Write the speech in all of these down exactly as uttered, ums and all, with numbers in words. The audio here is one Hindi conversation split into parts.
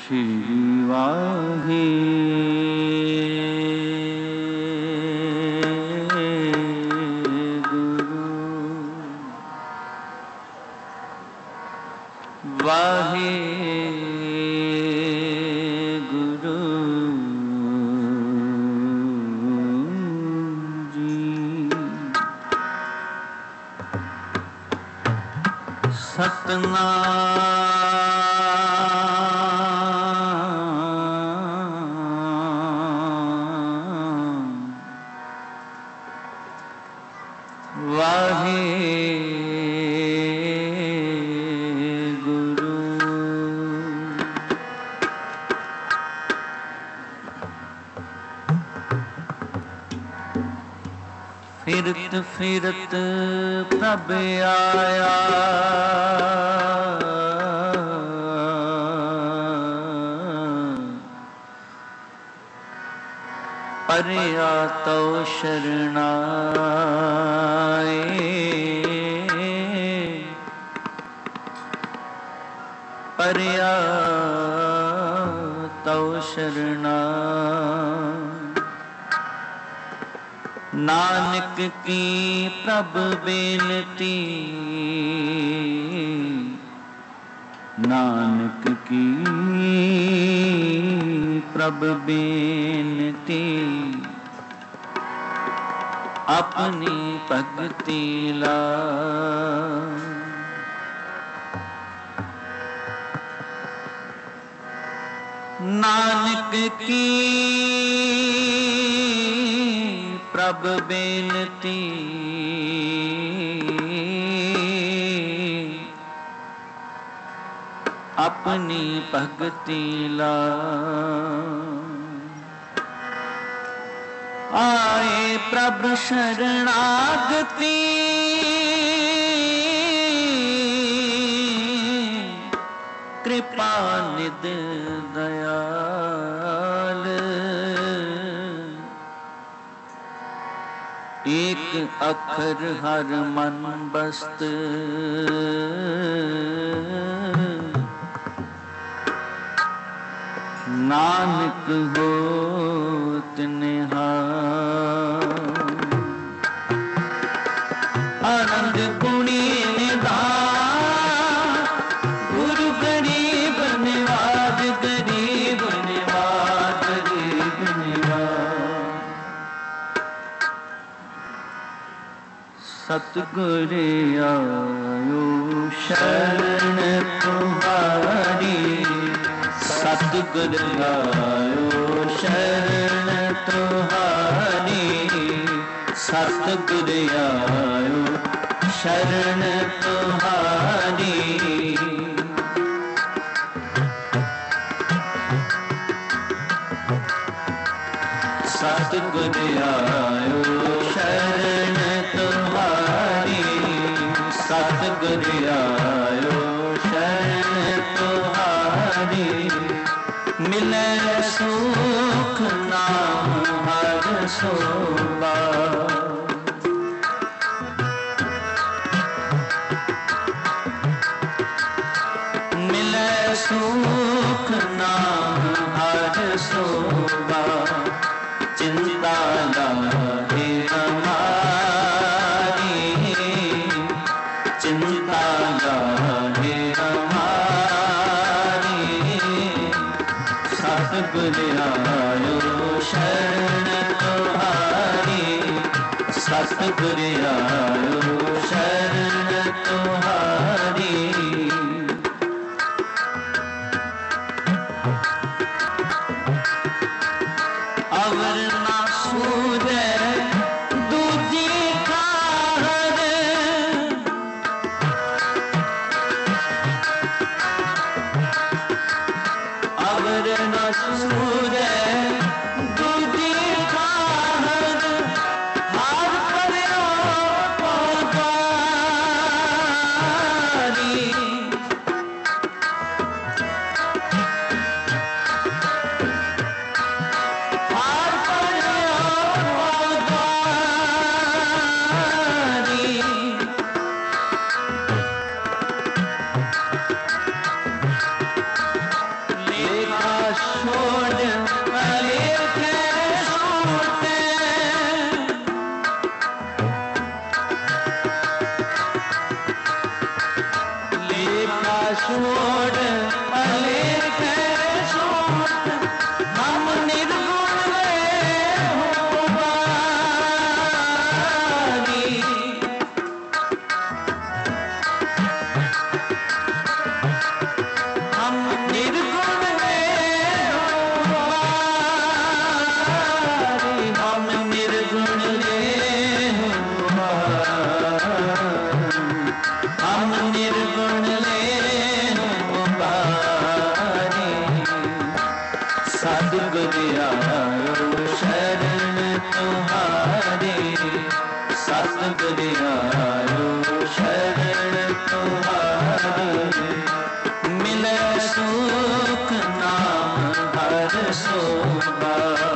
श्री वाहे गुरु वाहे गुरु जी। सतनाम वाहे गुरु फिरत फिरत प्रभ आया परिया तो शरणाए परिया तो शरणाए। नानक की प्रभ बेनती नानक की प्रभ बेनती अपनी भगति ला। नानक की प्रभ बेनती अपनी भगति ला। आए प्रभ शरणागति कृपा निध दयाल। एक अखर हर मन बस्त नानक होत निहाल। आनंद गुणी निधान गुरु गरीब निवाज गरीब निवाज गरीब निवाज। सतगुर आयो शरण तुम्हारी सतगुर आयो शरण तुम्हारी सतगुर आयो शरण तुम्हारी। सतगुर आयो शरण तुम्हारी सतगुर आयो शरण तुम्हारी। मिले सुख नाम हर सोबा मिले सुख नाम हर सोबा। चिंता लाहे हमारी चिंता लाहे हमारी। सतगुर आयो शरण तुम्हारी सतगुर आयो शरण तुम्हारी। अवर ना सूझे दूजी कार अवर ना सूझे दूजी कार हार पर्यो पौधारी। लेखा छोड़ अलेख छोड़ हम निर्गुण रे हो बारी। हम निर्गुण रे हो बारी। हम निर्गुण रे हो बारी। हम निर्गुण ले हो बारी। सद्गुरु आयो शरण तुम्हारी। सद्गुरु आयो शरण तुम्हारी। मिले सुख नाम हर शोभा।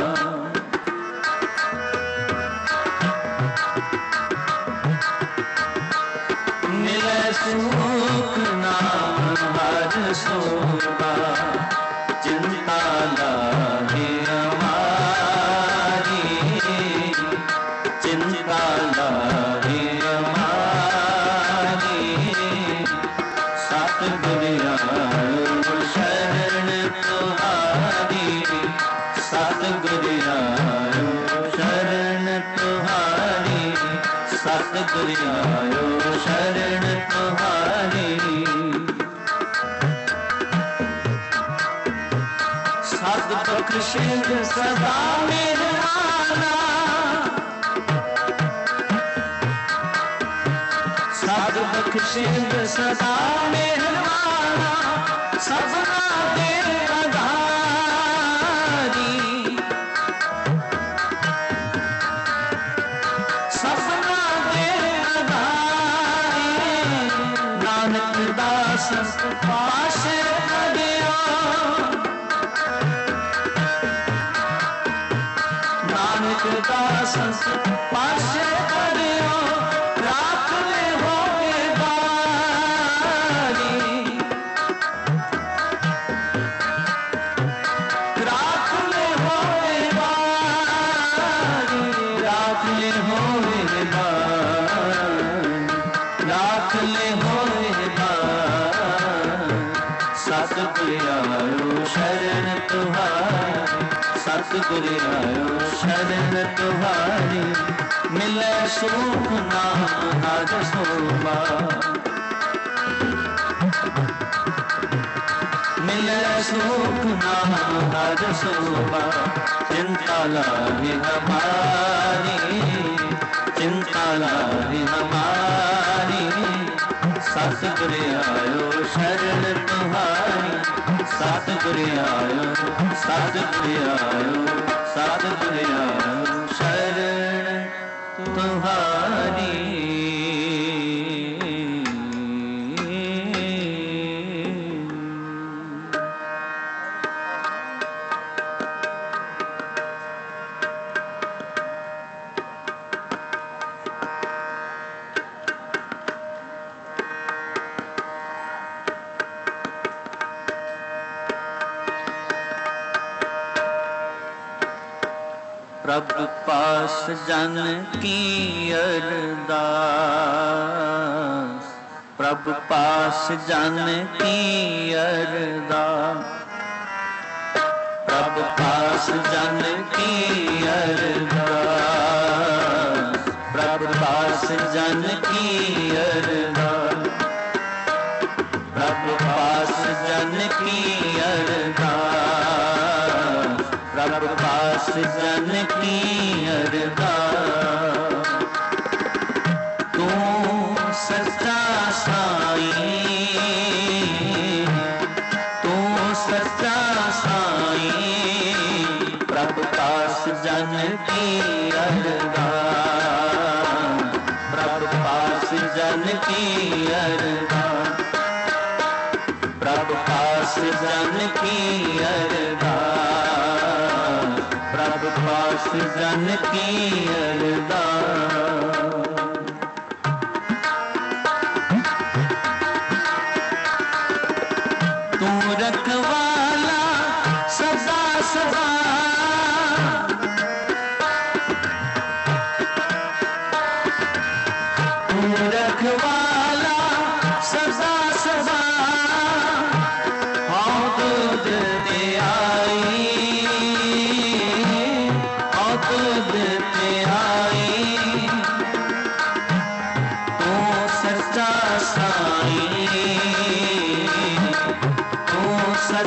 मिले सुख नाम हर शोभा। चिंता लागे हमारी। चिंता लागे हमारी। सतगुरु आयो शरण तुम्हारी। सतगुरु आयो शरण तुम्हारी। सतगुरु आयो शरण तुम्हारी। सद्बख्शिश सदा मेहराना। सद्बख्शिश सदा मेहराना। सपना दे आधारी। सपना दे आधारी। नानक दास पास अड़ियो। नानक दास पास अड़ियो। राख ले होए बारी। राख ले होए बारी। राख ले होए बारी। राख ले होए बारी। सतगुरु आयो शरण तुम्हारी। सतगुरु आयो शरण तुम्हारी। मिले सुख नाम हर शोभा। मिले सुख नाम हर शोभा। चिंता लागे हमारी। चिंता लागे हमारी। सतगुरु आयो शरण तुम्हारी। सतगुरु आयो सतगुरु आयो सतगुरु आयो शरण तुम्हारी। प्रभु पास जन की अरदास। प्रभु पास जन की अरदास। प्रभु पास जन की अरदास। प्रभु पास जन की अरदास। प्रभु पास जन की अरदास। प्रभु पास जन की अरदास। तू सच्चा साईं। तू सच्चा साईं। प्रभु पास जन की अरदास। प्रभु पास जन की अरदास। प्रभु पास जन की अरदास। प्रभु पास जन की अरदास। तू रखवाला सदा सदा। तू रखवाला सदा सदा।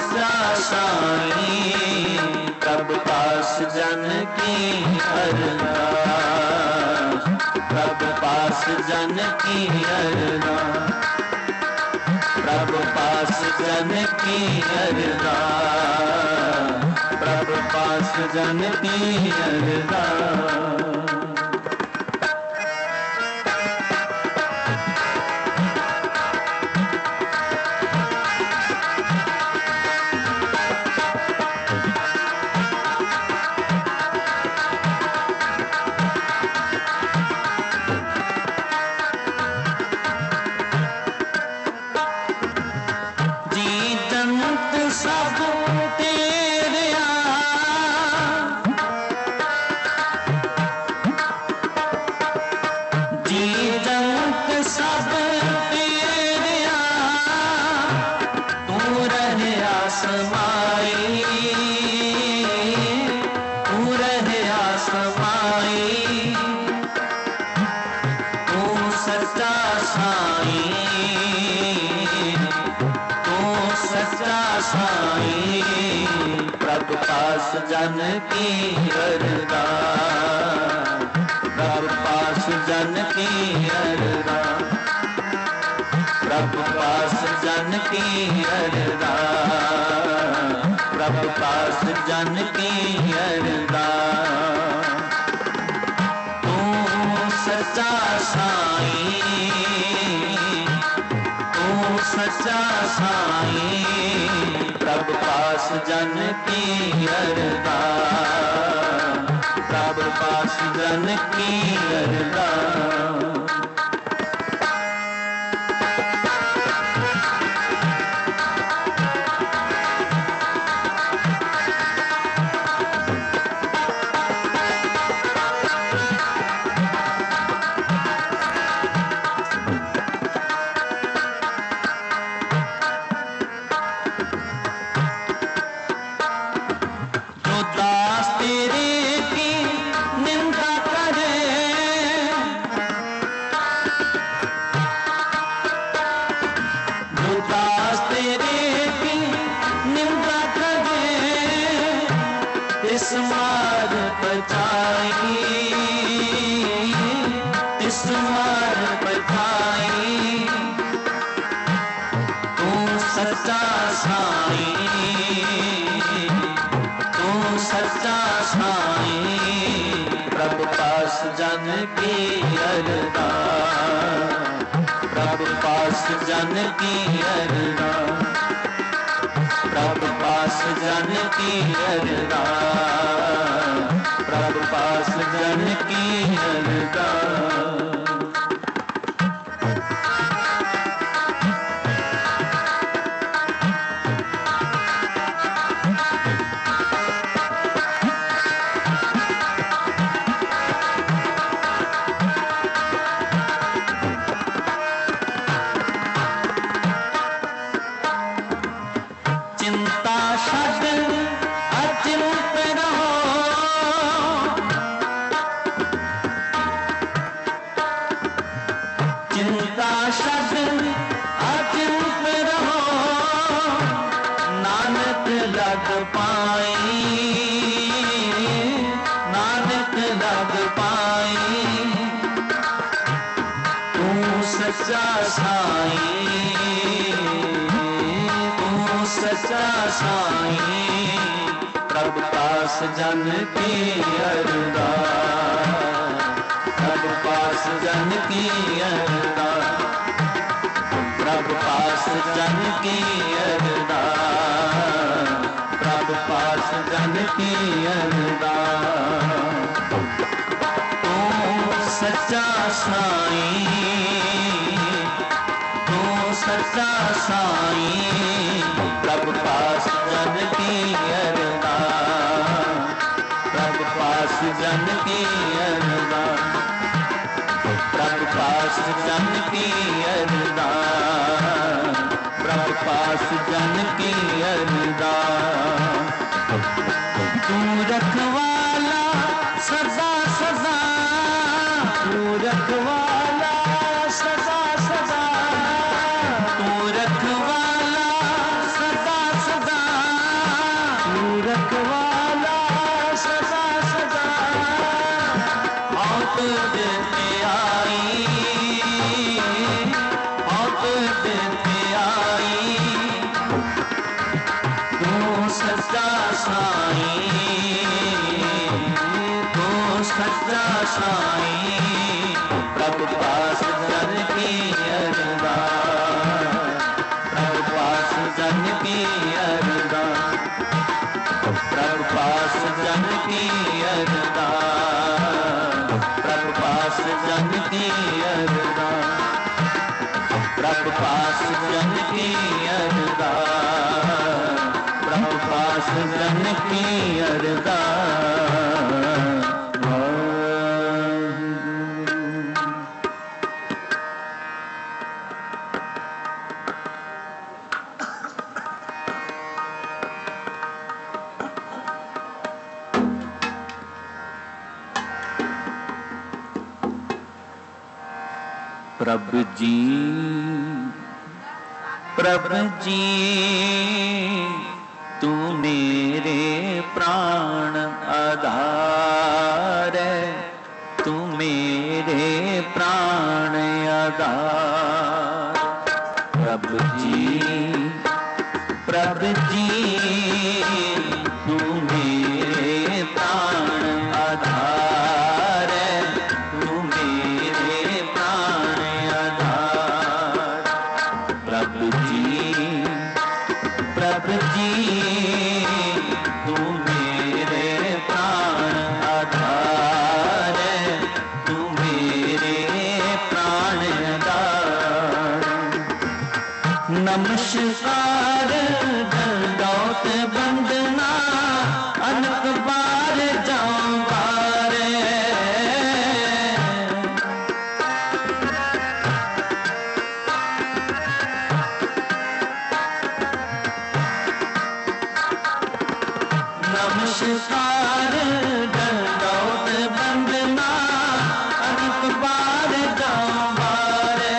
सच्चा साईं, प्रभु पास जन की अरदास, प्रभु पास जन की अरदास, प्रभु पास जन की अरदास, प्रभु पास जन की अरदास। प्रभु पास जन की अरदास, प्रभु पास जन की अरदास, प्रभु पास जन की अरदास, प्रभु पास जन की अरदास। तू सच्चा साईं, तू सच्चा साईं, प्रभु पास जन की अरदास, प्रभु पास जन की अरदास। तिस मार पचाई, तिस मार पचाई, तू सच्चा साईं, तू सच्चा साईं, प्रभु पास जन की अरदास, प्रभु पास जन की अरदास, प्रभु पास जन की अरदास, प्रभु पास जन की अरदास। चिंता छड अचिंत रहो, चिंता छड अचिंत रहो, नानक लग पाई, नानक लग पाई, तू सच्चा साईं, सच्चा साईं, प्रभु पास जन की अरदास, प्रभु पास जन की अरदास, प्रभु पास जन की अरदास, प्रभु पास जन की अरदास। तू सच्चा साईं, तू सच्चा साईं, प्रभु पास जन की अरदास, प्रभु पास जन की अरदास, प्रभु पास जन की अरदास, प्रभु पास जन की अरदास। तू रखवाला सदा सदा, तू रखवाला सदा सदा, तू रखवाला सदा सदा, सच्चा साईं, तू सच्चा साईं, प्रभु पास जन की अरदास, प्रभु पास जन की अरदास, प्रभु पास जन की अरदास, प्रभु पास जन की अरदास, प्रभु पास जन की अरदास, प्रभु पास जन की अरदास। प्रभु जी, प्रभु जी, तू मेरे प्राण आधार है, तू मेरे प्राण आधार। प्रभु जी, प्रभु जी, तू मेरे प्राण आधार है, तू मेरे प्राण आधार। प्रभु जी, प्रभु जी, तू मेरे प्राण आधार है, तू मेरे प्राण आधार। नमस्कार दंडौत वंदना अनक बार जाऊं बारे। नमस्कार दंडौत वंदना अनक बार जाऊं बारे,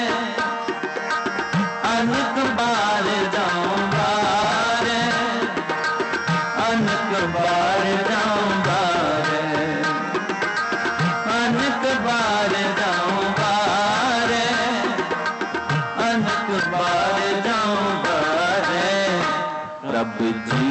अनक बार जाऊं बारे, अनक बार जाऊं बारे, अनक बार जाऊं बारे, अनक बार जाऊं बारे। प्रभु जी,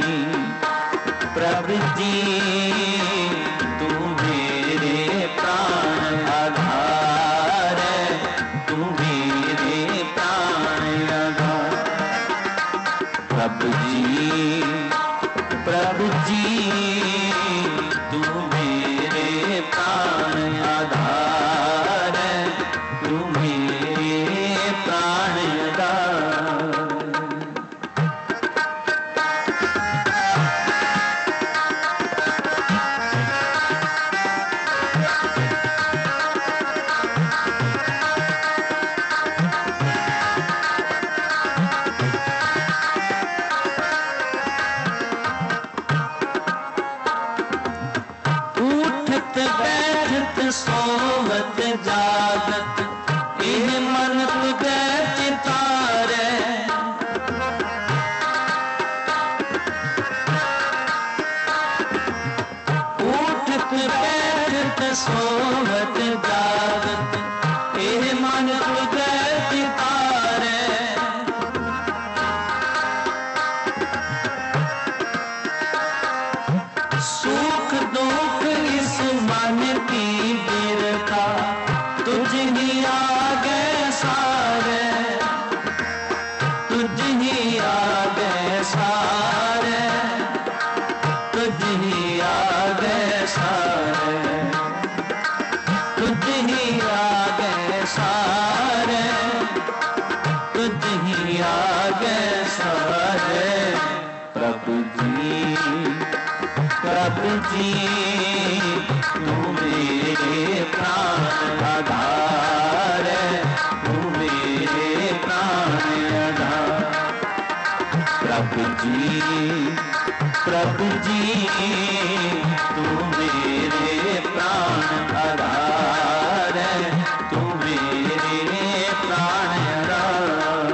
प्रभु जी, तू मेरे प्राण आधार है, तू मेरे प्राण आधार। प्रभु जी, प्रभु जी, तू मेरे प्राण आधार है, तू मेरे प्राण आधार। बैठत सोवत जागत एह मन तुझे चितारे। उठत बैठत सोवत जागत एह मन तुझे चितारे। सुख दुख इस मन की बिरखा तुझ ही आगे सारे, तुझ ही आगे सारे, तुझ ही आगे सारे, तुझ ही आगे सारे, तुझ ही आगे सारे। प्रभु जी, प्रभु जी, तू मेरे प्राण आधार है, तू मेरे प्राण आधार। प्रभु जी, प्रभु जी, तू मेरे प्राण आधार है, तू मेरे प्राण आधार।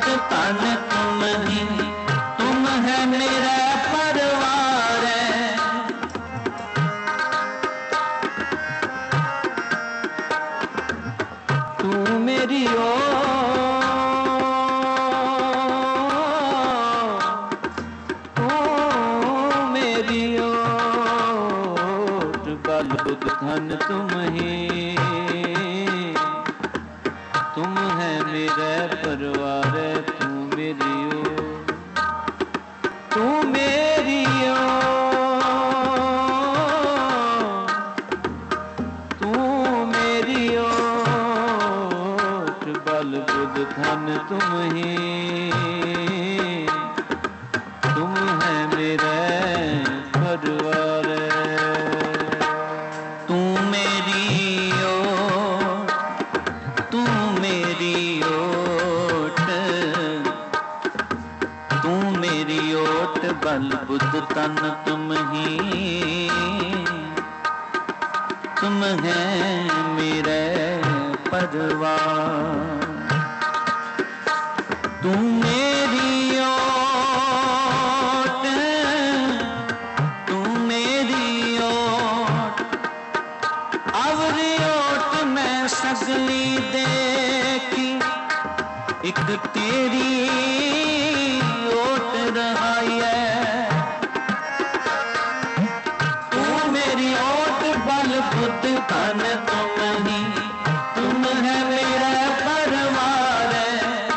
बुद्ध तन तुम ही, तुम है मेरा परिवार है। तू मेरी ओ बुद्ध धन तुम ही, तुम है मेरा परिवार, तू मेरी ओ, तू मेरी ओ, तू मेरी ओ, बल बुद्ध धन तुम ही, तुम है मेरा परिवार। बल बुद्ध तन तुम ही, तुम है मेरे परिवार। तू मेरी ओट, तू मेरी ओट, अवरी ओट मैं सगली देखी, एक तेरी ओट रहाई है। बुद्ध धन तुम ही, तुम है मेरा परिवार है।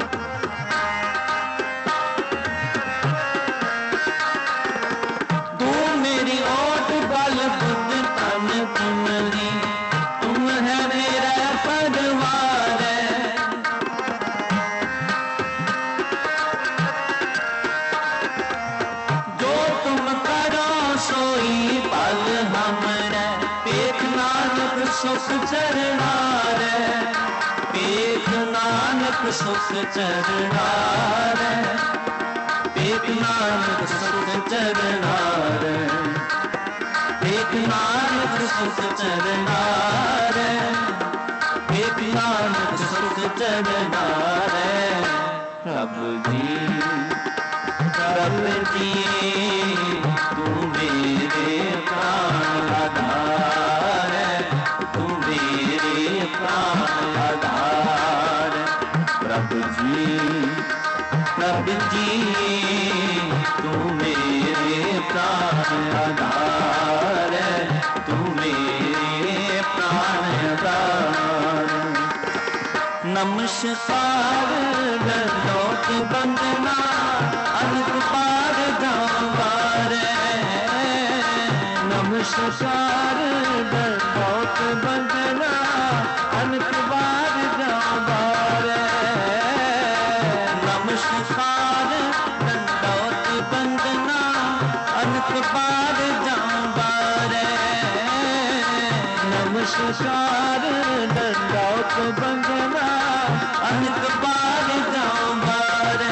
तू मेरी ओट बल बुद्ध धन तुम ही, तुम है मेरा परिवार है। जो तुम करो सोई पल हमरा, पेख नानक सुख चरणा रे, पेख नानक सुख चरणा रे, पेख नानक सुख चरणा रे, पेख नानक सुख चरणा रे, पेख नानक सुख चरणा रे। प्रभु जी प्रभु जी तू मेरे प्राण आधार, तू मेरे प्राण आधार। प्रभु जी प्रभु जी तू मेरे प्राण आधार, तू मेरे प्राण आधार। नमस्कार दंडोत वंदना, अनंत पार जावार। नमस्कार दंडोत वंदना, अनंत पार जावार। नमस्कार दंडोत वंदना, अनंत पार जावार। नमस्कार दंडोत वंदना, अनंत पार जावार,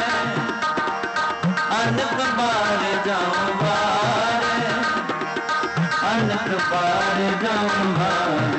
अनंत पार जावार, अनंत पार जावार,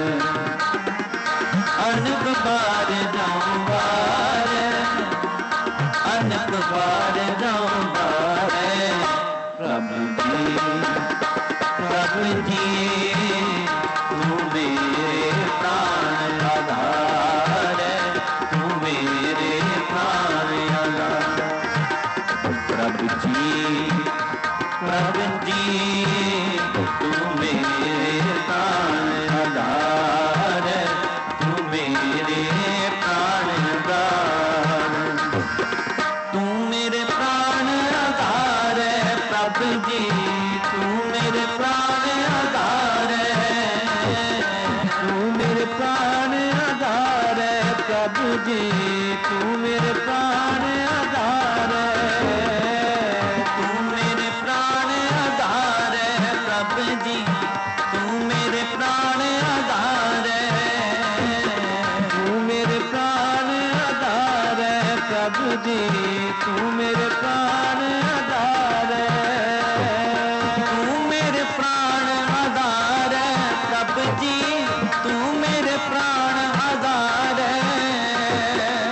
अनंत पार जावार, अनंत पार जावार। प्रभु जी प्रभु जी तू मेरे प्राण आधार, तू मेरे प्राण आधार। प्रभु जी प्रभु जी तू मेरे प्राण आधार, तू मेरे प्राण आधार। तू मेरे प्राण आधार है प्रभु जी, तू मेरे प्राण आधार है, तू मेरे प्राण आधार है प्रभु जी, तू मेरे प्राण आधार है। तू मेरे प्राण आधार है प्रभु जी, तू मेरे प्राण आधार है, तू मेरे प्राण आधार है प्रभु जी, तू मेरे प्राण आधार है। तू मेरे प्राण आधार है प्रभु जी, तू मेरे प्राण आधार है,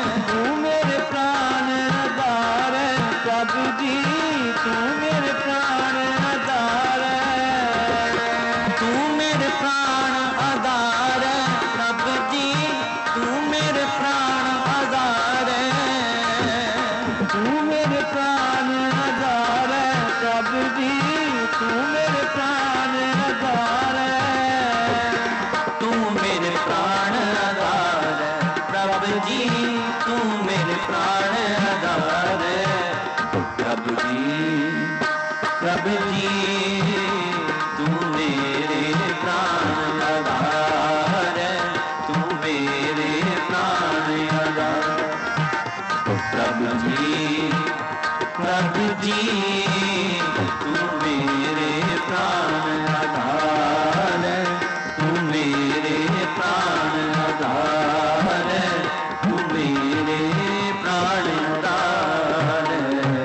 मेरे प्राण आधार है, तू मेरे प्राण आधार है।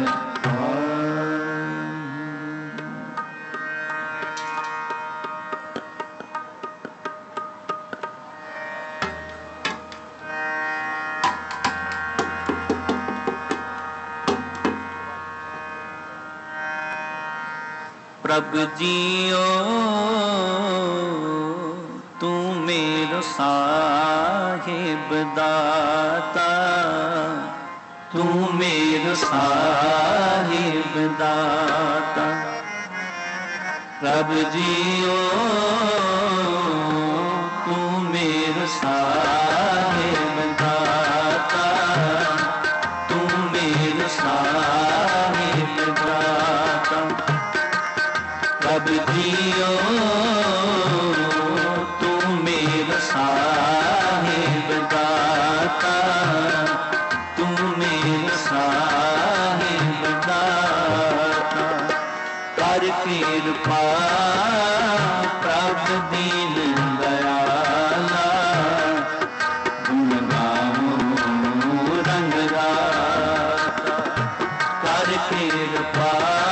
प्रभु जियो तू मेरो साहिब दाता, तू मेरो साहिब दाता। प्रभु जियो तू मेरो साहिब दाता, तू मेरो साहिब दाता। प्रभु जियो तू मेरा साहिब दाता, तू मेरा साहिब दाता। कर कृपा प्रभु दीन दयाला, गुण गाऊं रंग राता। कर कृपा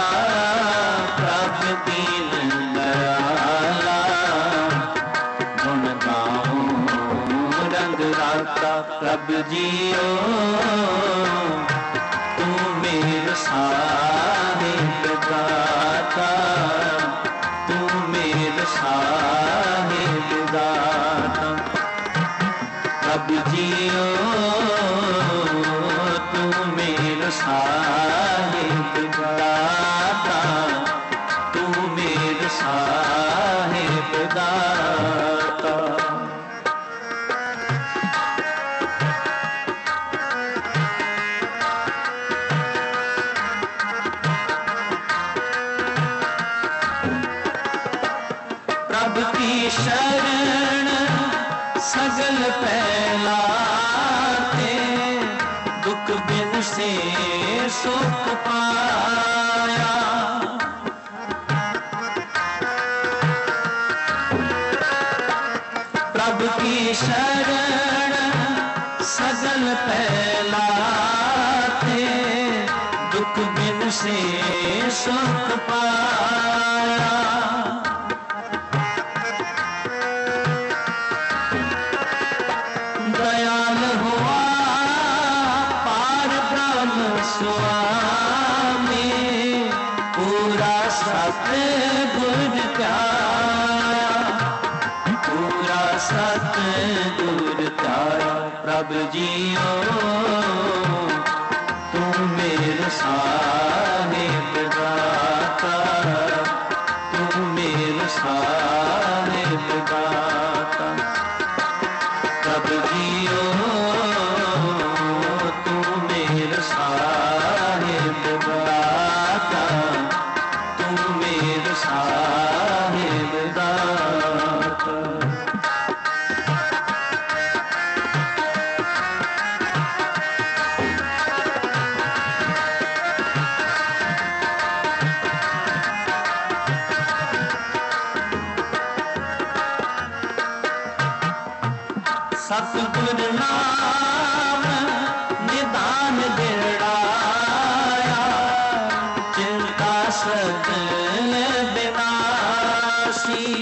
दीन दयाला, गुण गाऊं रंग राता। प्रभु जियो तू मेरा साहिब दाता, तू मेरा साहिब दाता। प्रभु जियो तू मेरा साहिब दाता, तू मेरे साहिब दाता। प्रभु की शरण सगल फैलाते, दुख बिन से सुख पाया। प्रभु की शरण सगल फैलाते, दुख बिन से सुख पाया। दयाल हुआ पार ब्रह्म स्वामी, पूरा सतगुर प्यारा, पूरा सतगुर प्यारा। प्रभु जियो तू मेरे साहिब दाता, तू मेरे साहिब दाता। प्रभु जियो तू मेरे साहिब दाता, तू मेरे साहिब दाता। सतगुर नाम निदान गिराया, चिंता सगल विनाशी।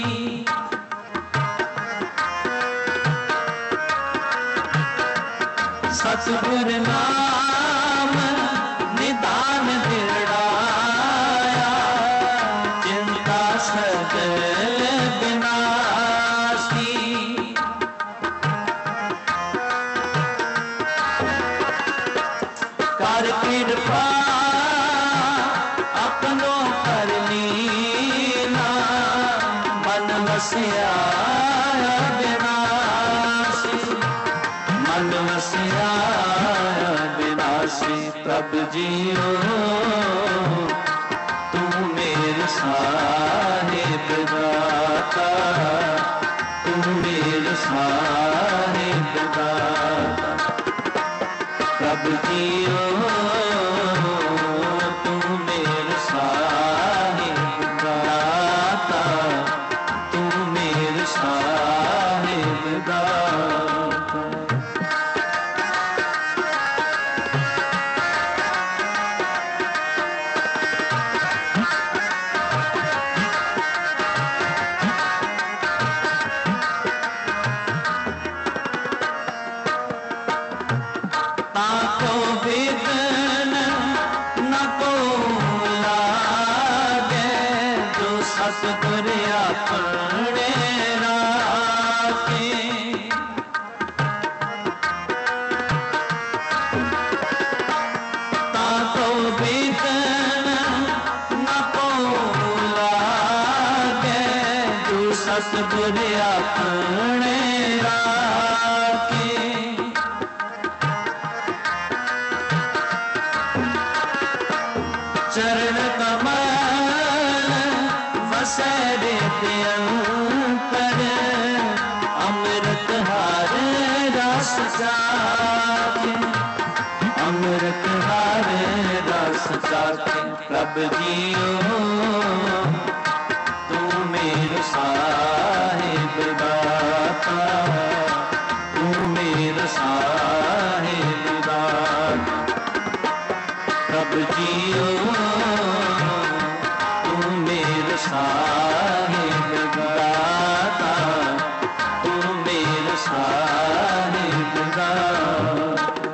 सतगुर नाम निदान गिराया, चिंता सगल विनाशी। कर कृपा अपनो कर लीना, मन वसिया विनाशी, मन वसिया विनाशी। प्रभु जियो तू मेरे साहिब दाता, तू मेरे साहिब दाता। प्रभु जियो तू मेरे साहिब दाता, तू मेरे साहिब साहिब दाता। ताको विघ्न न को लागे, जो सतगुर अपने राखे। ताको विघ्न न को लागे, जो सतगुर अपने राखे। चरण कमल वसै देते अंतर, अमृत हार रस चाखे। अमृत हार रस चाखे। प्रभु जियो तू मेरे साहिब दाता, तू मेरे साहिब दाता। प्रभु जियो तू मेरे साहिब दाता, तू मेरे साहिब दाता।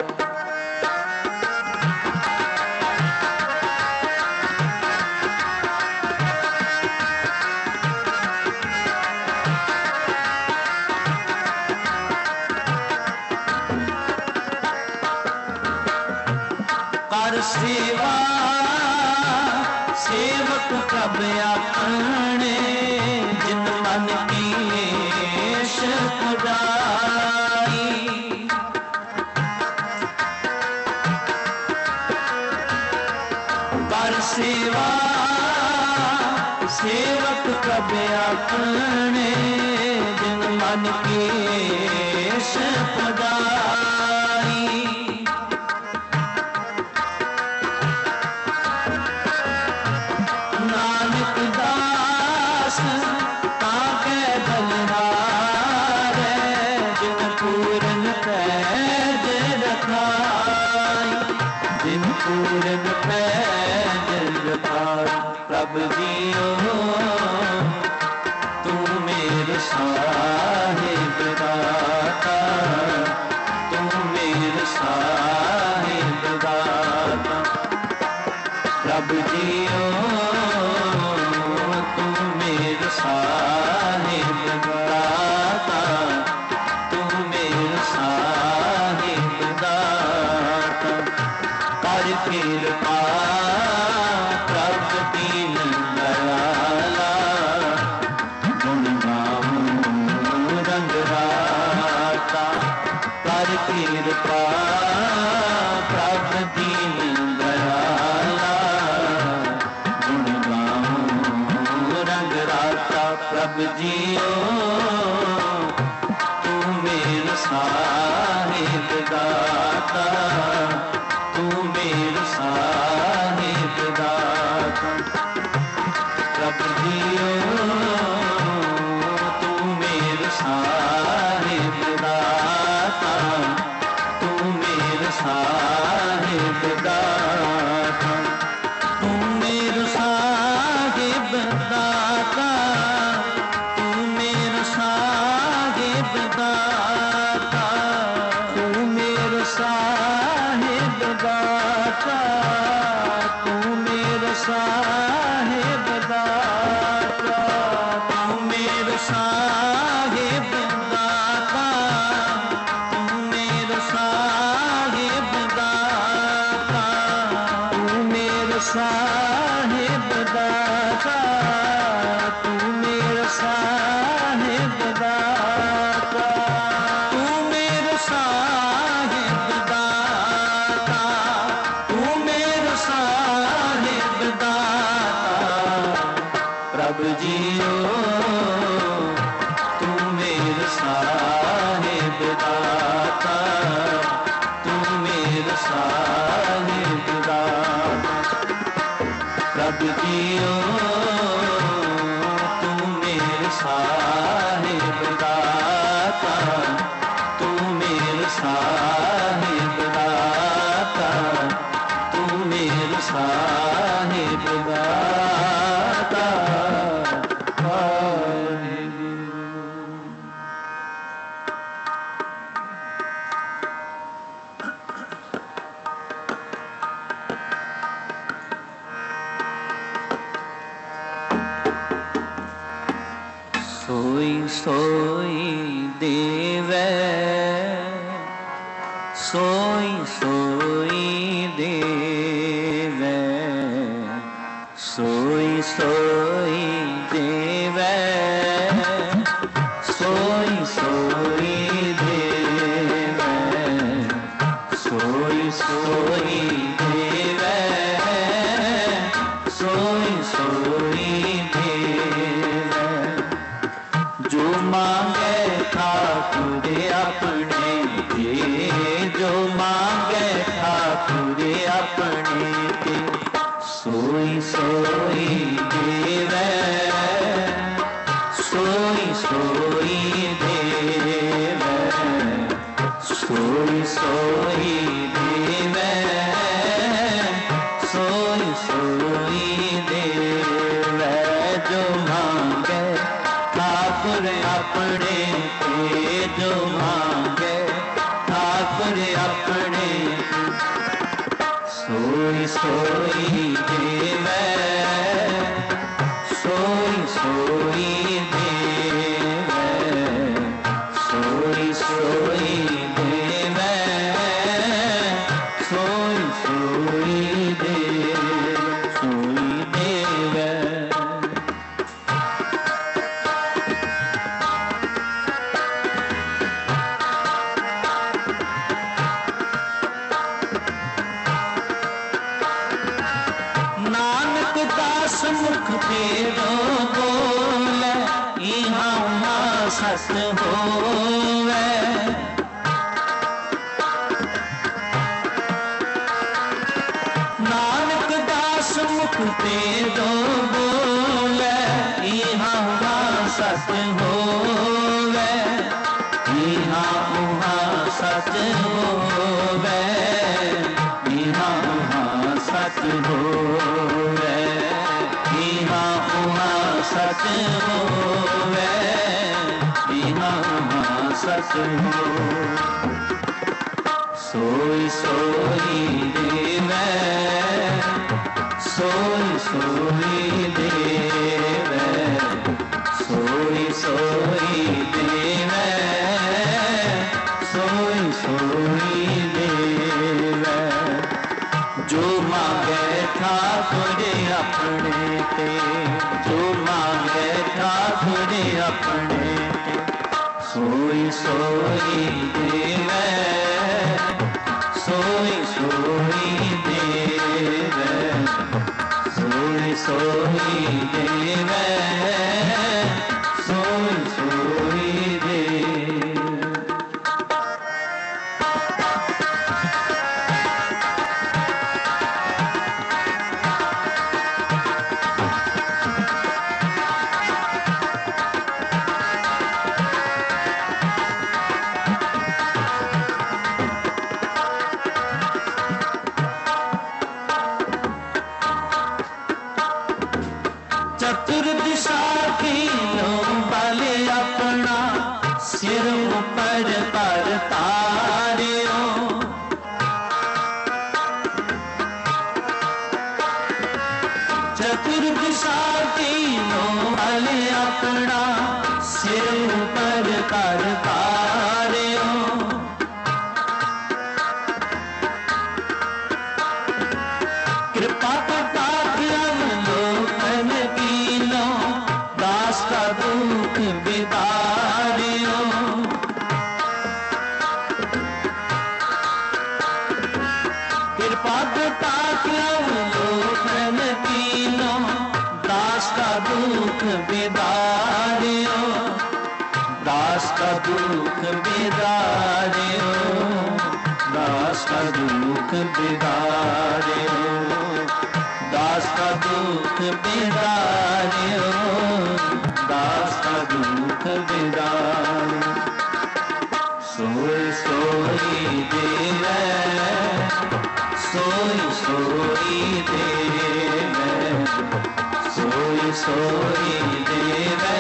कर सेवा सेवक कब अपने, जिन मन की लेश खुदाई। कर सेवा सेवक कब अपने, जिन मन की लेश खुदाई। नानक दास ताके बलहारे, जिन पूरन पैज रखाई। जिन पूरन पैज रखाई। प्रभु जियो तू मेरे साहिब दाता, तू मेरे साहिब दाता। प्रभु जियो तू मेरे साहिब दाता, तू मेरे साहिब दाता। कर कृपा प्रभु दीन दयाला, गुण गाऊं रंग राता। कर कृपा प्रभु दीन दयाला, गुण गाऊं रंग राता। प्रभु जियो तू मेरे साहिब दाता, तू मेरे साहिब दाता। प्रभु जियो तू मेरे साहिब दाता, तू मेरे साहिब दाता। तू मेरे साहिब दाता, तू मेरे साहिब दाता। तू मेरे साहिब दाता, तू मेरे साहिब दाता। तू मेरे साहिब दाता, तू मेरे साहिब दाता। तू मेरे साहिब दाता, तू मेरे साहिब दाता। तू मेरे साहिब दाता, तू मेरे साहिब दाता। प्रभु जियो तू मेरे साहिब दाता, तू मेरे साहिब दाता। प्रभु जियो तू मेरे साहिब दाता, सोई सोई देवे, सोई सोई देवे, सोई सोई देवे, सोई सोई देवे, सोई सोई देवे। जो मांगे ठाकुर अपने दे, जो मांगे ठाकुर अपने दे, सोई सोई देवे, सोई सोई देवे, सोई सोई देवे, सोई सोई देवे। जो मांगे ठाकुर अपने ते, जो मांगे ठाकुर अपने, सोई सोई देवे, सोई सोई देवे, सोई सोई देवे, सोई सोई देवे, सोई देवे। मुख तेरो बोले, इहाँ उहाँ सत होवे। नानक दास मुख तेरो बोले, इहाँ उहाँ सत होवे, इहाँ उहाँ सत होवे, इहाँ उहाँ सत होवे, इहाँ उहाँ सत होवे, इहाँ उहाँ सत होवे। सोई सोई देवे, सोई सोई देवे, सोई सोई देवे, सोई सोई देवे। जो मांगे ठाकुर अपने ते, जो मांगे ठाकुर अपने ते, सोई सोई देवे, सोई सोई देवे, सोई सोई देवे, सोई सोई देवे। चतुर्दिशा तीनों बल अपना, सिर ऊपर पर तारियो। चतुर्दिशा तीनों बल अपना, सिर ऊपर कर तारियो। कृपा कटाक्ष अवलोकन कीनो, दास का दुख बिदारियो। कृपा कटाक्ष अवलोकन कीनो, दास का दुख बिदारियो, दास का दुख बिदारियो, दास का दुख बिदारियो, दास का दुख बिदारियो, दास का दुख बिदारियो। सोई सोई देवे, सोई सोई देवे, सोई सोई देवे,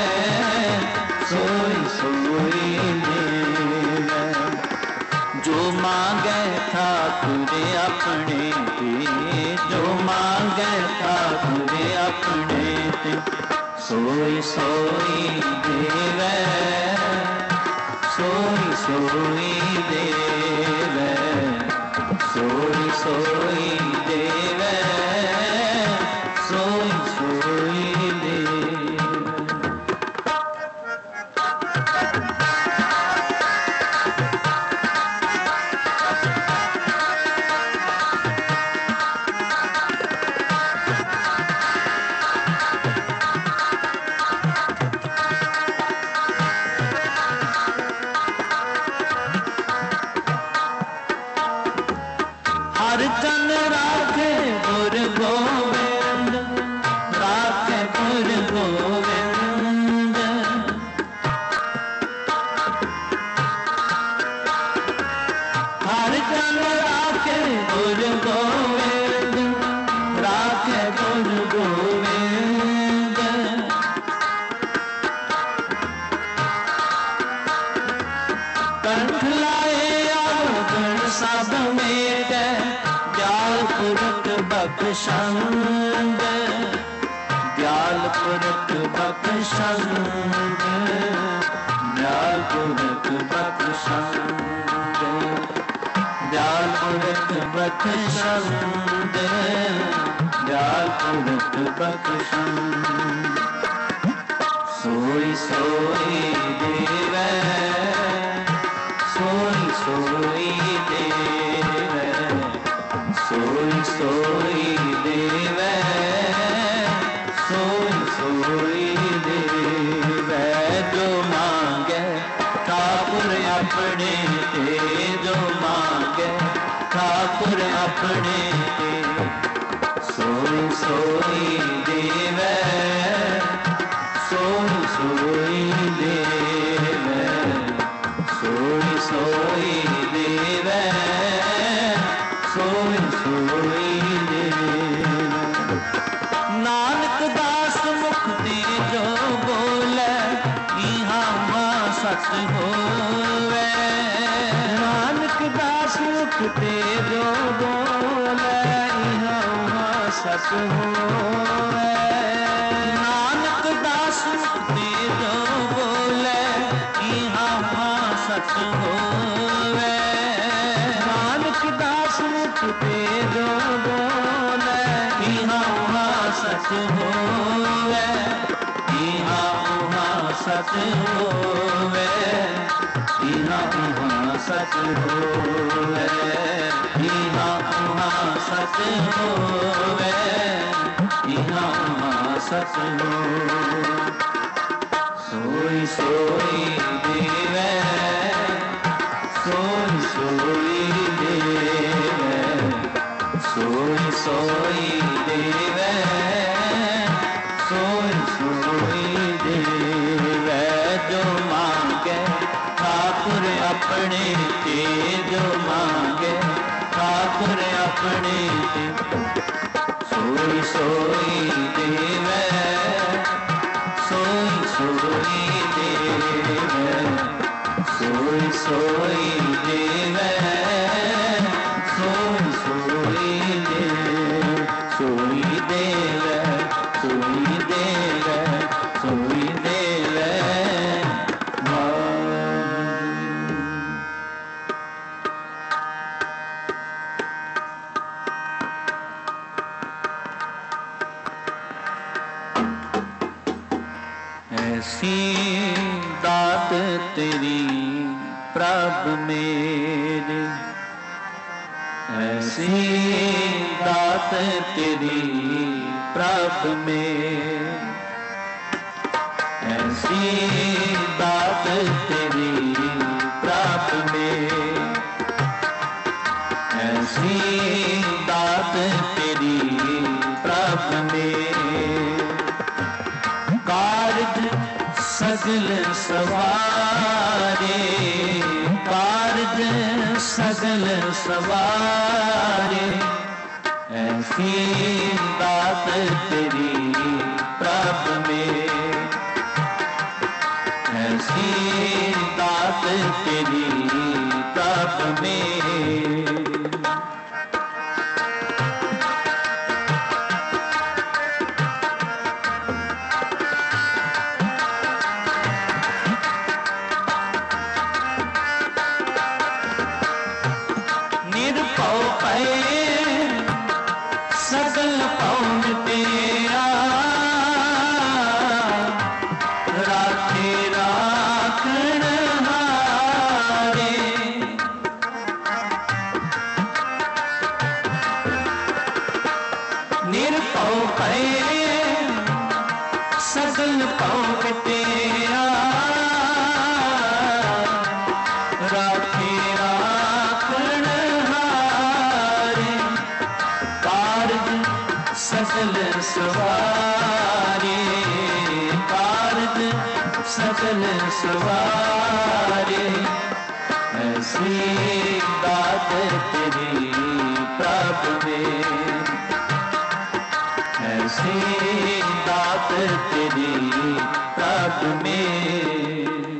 सोई सोई देवे। जो मांगे ठाकुर अपने ते, जो मांगे ठाकुर अपने ते, सोई सोई देवे, सोई सोई देवे, सोई देवे, सोई सोई देवे। हर जन राखे गुर गोविंद, राखे गुर गोविंद। हर जन राखे गुर गोविंद, राखे गुर गोविंद। कंठ लाए अवगुण सब मेटे, दयाल पुरख बख्शंद, दयाल पुरख बख्शंद, दयाल पुरख बख्शंद, दयाल पुरख बख्शंद, दयाल पुरख बख्शंद। सोई सोई देवे, सोई सोई देवे, सोई सोई देवे, सोई सोई देवे। जो मांगे ठाकुर अपने ते, जो मांगे ठाकुर अपने ते, सोई सोई देवे, सोई सोई देवे, सोई सोई देवे, सोई सोई देवे। नानक दास मुक्ति जो बोले, इहाँ वहाँ सत होवे। नानक दास मुक्ति जो बोले, इहाँ वहाँ सत होवे। नानक दास मुक्ति जो बोले, इहाँ वहाँ सत होवे। नानक दास मुक्ति जो बोले, इहाँ वहाँ सत होवे, इहाँ वहाँ सत होवे, इहाँ वहाँ सत होवे, इहाँ वहाँ सत होवे, इहाँ वहाँ सत होवे। सोई सोई देवे, सोई सोई देवे, सोई सोई देवे, सोई सोई देवे। जो मांगे ठाकुर अपने ते, जो मांगे ठाकुर अपने ते, सोई सोई देवे, सोई सोई देवे, सोई सोई देवे, सोई सोई देवे, सोई देवे, सोई देवे, सोई देवे। ऐसी दात तेरी प्रभ मेरे, ऐसी दात तेरी प्रभ में, ऐसी दात तेरी प्रभ में, ऐसी दात तेरी प्रभ में। कारज सगल सवारे, कारज सगल सवारे, ऐसी दात तेरी प्रभ में, ऐसी दात तेरी प्रभ में। निरपौ पै सगल सवारे, ऐसी बात तेरी प्रभु में, ऐसी बात तेरी प्रभु में।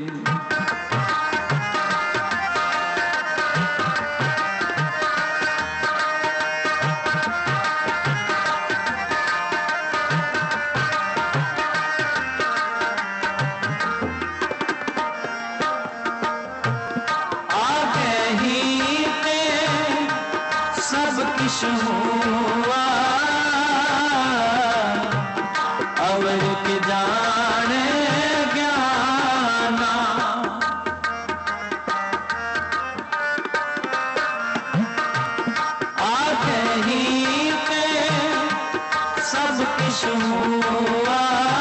हुआ अवर के जाने ज्ञाना, आते ही पे सब कुछ हुआ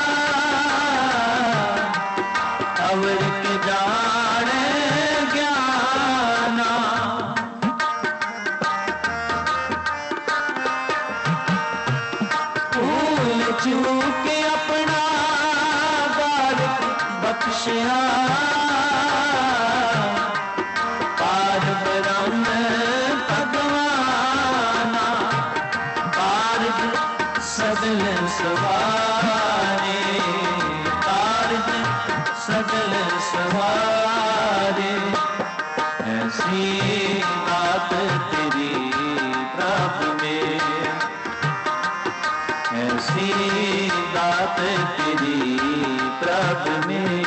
अवर के जाने ज्ञाना। चूके अपना बालक बख्शिया, पार ब्रह्म भगवाना, कारज सगल सवारे, कारज सगल सवारे, ऐसी बात तेरी प्रभु में, ऐसी बात तेरी प्रभु में।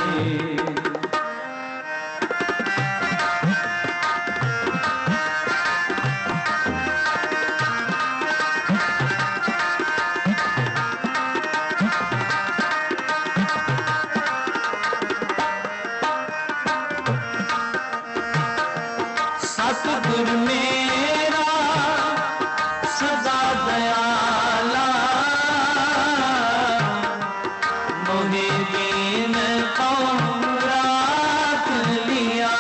सतगुर मेरा सदा दयाला, मोहे दीन को राख लिया।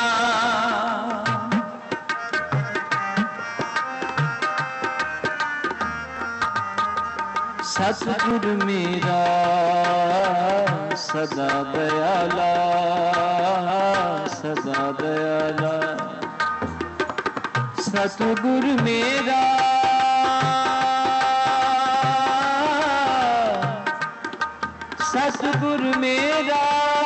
सतगुर मेरा सदा दयाला, सदा दयाला, सतगुर मेरा सतगुर मेरा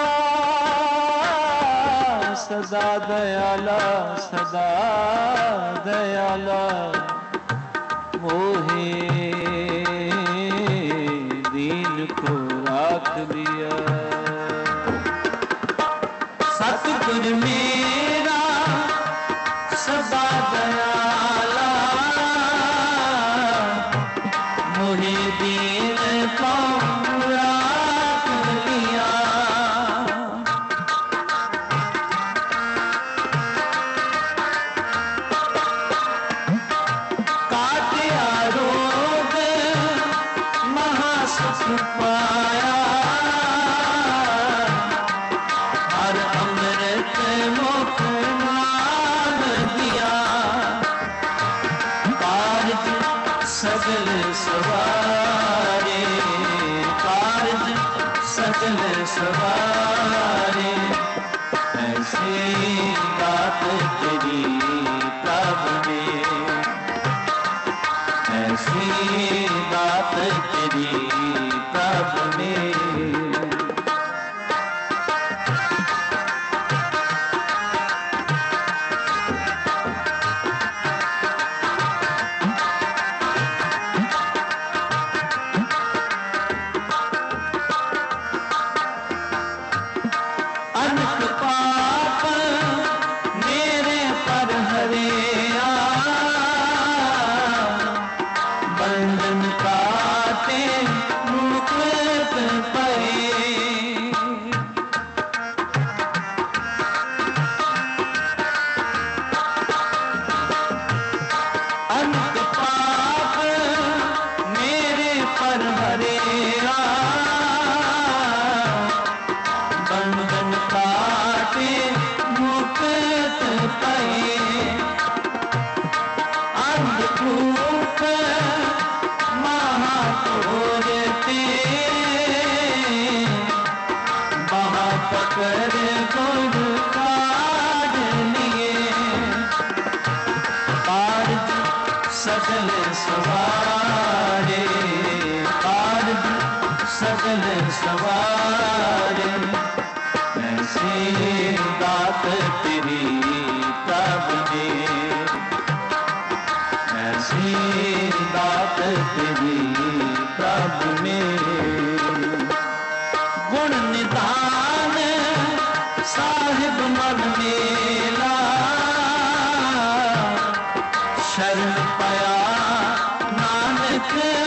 सदा दयाला, सदा दयाला, मोहे दीन को राख लिया। सतगुर मेरा सदा दयाला, मोहे दीन को राख लिया। काटिया रोग महासुख पाया, हर अमृत मुख मान दिया। कारज सगल सवारे, कारज सगल सवारे, ऐसी बात तेरी प्रभु में, ऐसी बात तेरी प्रभु में। अनंत पाप मेरे पर हरे आ, बंधन सकल सवारे, कारज सकल सवारे। ऐसी दात तेरी प्रभ ने, ऐसी दात तेरी प्रभ ने। गुण निधान साहिब मन मेला, शरण पाया नानक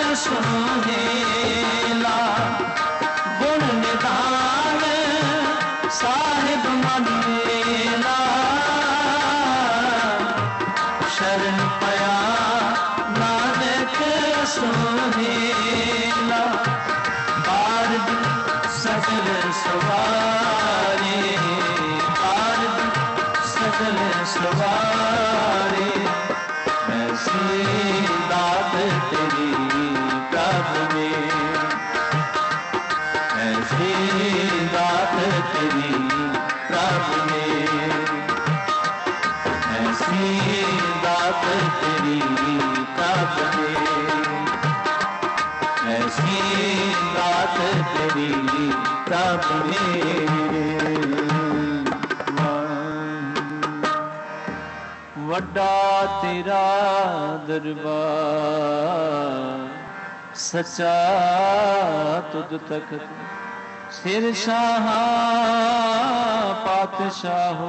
सुहेला। गुण निधान साहिब मन मेला, शरण पाया नानक सुहेला। कारज सकल सवारे, कारज सकल सवारे। ऐसी दात तेरी प्रभ ने, ऐसी दात तेरी प्रभ ने, ऐसी दात तेरी प्रभ ने, ऐसी दात तेरी प्रभ ने। ਵੱਡਾ ਤੇਰਾ ਦਰਬਾਰ, ਸੱਚਾ ਤੁਧ ਤਖਤ, ਸਿਰ ਸ਼ਾਹਾਂ ਪਾਤਸ਼ਾਹੋ,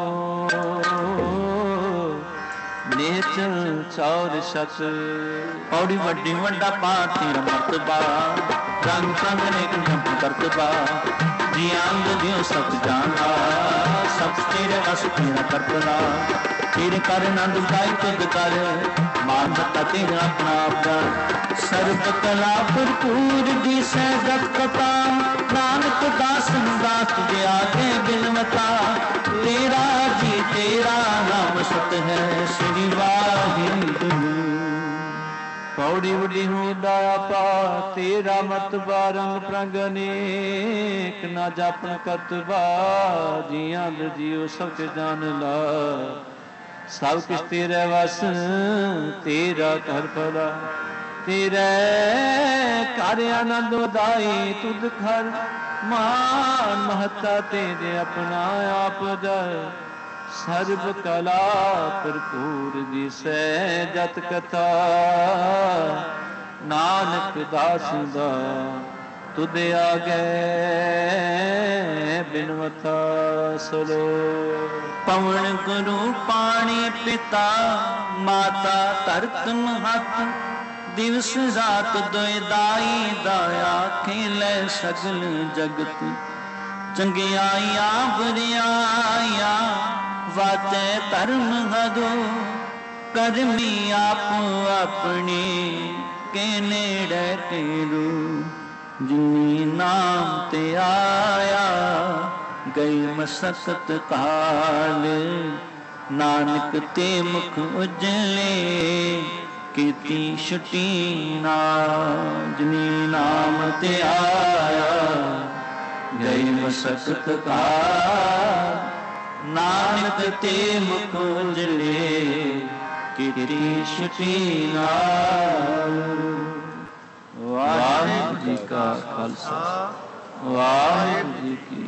ਨੇਚਰ ਚੌਰ ਛਤ। ਪੌੜੀ ਵੱਡੀ ਵੱਡਾ ਪਾਤੀ ਰਮਤਬਾ, ਰੰਗ ਸੰਗ ਨੇਕ ਜੰਪ ਕਰਤਬਾ। ਜੀ ਅੰਗ ਦਿਓ ਸਤ ਜਾਣਾ, ਸਭ ਤੇਰੇ ਵਸ ਤੇਰਾ ਕਰਤਨਾ। ਤੇਰੇ ਕਰ ਆਨੰਦ ਪਾਈ ਤੁਧ ਕਰ, ਮਾਨ ਦਿੱਤਾ ਤੇਰਾ ਆਪਣਾ ਆਪਦਾ। ਸਰਬ ਕਲਾ ਭਰਪੂਰ ਦਿਸੈ ਜਪ ਕਥਾ, ਨਾਨਕ ਦਾਸ ਦਾਸ ਤੁਝੇ ਆਗੇ ਬਿਨਵਤਾ। ਤੇਰਾ ਜੀ ਤੇਰਾ ਨਾਮ ਸਤ ਹੈ, ਸ੍ਰੀ ਵਾਹਿਗੁਰੂ। ਪੌੜੀ ਵੱਡੀ ਹੁੰਦਾ ਆਪਾ, ਤੇਰਾ ਮਤਬਾ ਰੰਗ ਪ੍ਰੰਗ ਅਨੇਕ। ਨਾ ਜਾਪਨ ਕਰਤਬਾ, ਜੀਆਂ ਦੇ ਜੀਉ ਸਭ ਕੇ ਜਾਣ ਲਾ। ਸਭ ਕੁਛ ਤੇਰੇ ਵਸ, ਤੇਰਾ ਘਰ ਭਲਾ। ਤੇਰੇ ਘਰ ਆਨੰਦ ਵਧਾਈ ਤੁਧ ਘਰ, ਮਾਨ ਮਹੱਤਾ ਤੇਰੇ ਆਪਣਾ ਆਪ ਦਰ। ਸਰਬ ਕਲਾ ਭਰਪੂਰ ਦਿਸੈ ਜਤ ਕਥਾ, ਨਾਨਕ ਦਾਸ ਦਾ ਤੁਧ ਆਗੇ ਬਿਨਵਤਾ। ਸਲੋ ਪਵਨ ਗੁਰੂ ਪਾਣੀ ਪਿਤਾ, ਮਾਤਾ ਧਰਤ ਮਹਤ। ਦਿਵਸ ਰਾਤ ਦੋਇ ਦਾਈ ਦਾਇਆ, ਖੇਲੇ ਸਗਲ ਜਗਤ। ਚੰਗਿਆਈਆਂ ਬੁਰਿਆਈਆਂ ਵਾਚੈ ਧਰਮ ਹਦੋ, ਕਰਮੀ ਆਪੋ ਆਪਣੀ ਕੇ ਨੇੜੇ ਤੇਰੂ। ਜਿਨੀ ਨਾਮ ਤੇ ਆਇਆ ਗਈ ਮਸਕਤ ਕਾਲ, ਨਾਨਕ ਤੇ ਮੁਖ ਉਜਲੇ ਕੀਤੀ ਛੁਟੀ ਨਾਲ। ਜਿਨੀ ਨਾਮ ਤੇ ਆਇਆ ਗਈ ਮਸਕਤ ਕਾਲ, ਨਾਨਕ ਤੇ ਮੁਖ ਉਜਲੇ ਕੀਤੀ ਛੁਟੀ ਨਾਲ। ਵਾਹਿਗੁਰੂ ਜੀ ਕਾ ਖਾਲਸਾ, ਵਾਹਿਗੁਰੂ ਜੀ ਕੀ